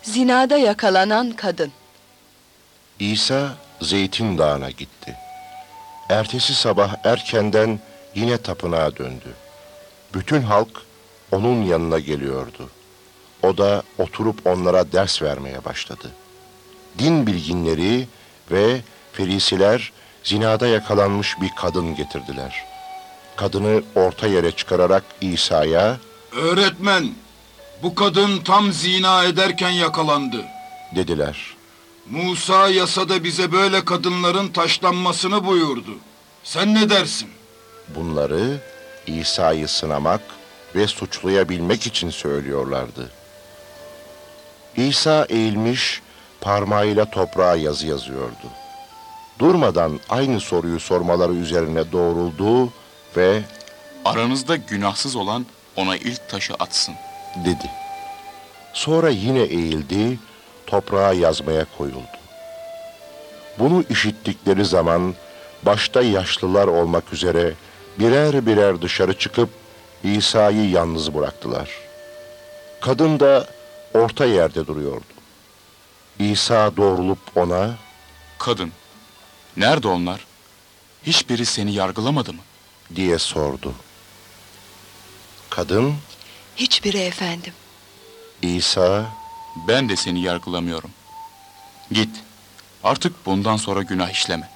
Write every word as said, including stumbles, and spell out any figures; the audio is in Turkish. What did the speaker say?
Zinada yakalanan kadın. İsa Zeytin Dağı'na gitti. Ertesi sabah erkenden yine tapınağa döndü. Bütün halk onun yanına geliyordu. O da oturup onlara ders vermeye başladı. Din bilginleri ve ferisiler zinada yakalanmış bir kadın getirdiler. Kadını orta yere çıkararak İsa'ya, "Öğretmen, bu kadın tam zina ederken yakalandı. dediler. Musa yasada bize böyle kadınların taşlanmasını buyurdu. Sen ne dersin?" Bunları İsa'yı sınamak ve suçlayabilmek için söylüyorlardı. İsa eğilmiş, parmağıyla toprağa yazı yazıyordu. Durmadan aynı soruyu sormaları üzerine doğruldu ve Aranızda günahsız olan ona ilk taşı atsın. dedi. Sonra yine eğildi, toprağa yazmaya koyuldu. Bunu işittikleri zaman başta yaşlılar olmak üzere birer birer dışarı çıkıp İsa'yı yalnız bıraktılar. Kadın da orta yerde duruyordu. İsa doğrulup ona, Kadın, nerede onlar? Hiçbiri seni yargılamadı mı? diye sordu. Kadın, Hiçbiri efendim. İsa, Ben de seni yargılamıyorum. Git, artık bundan sonra günah işleme.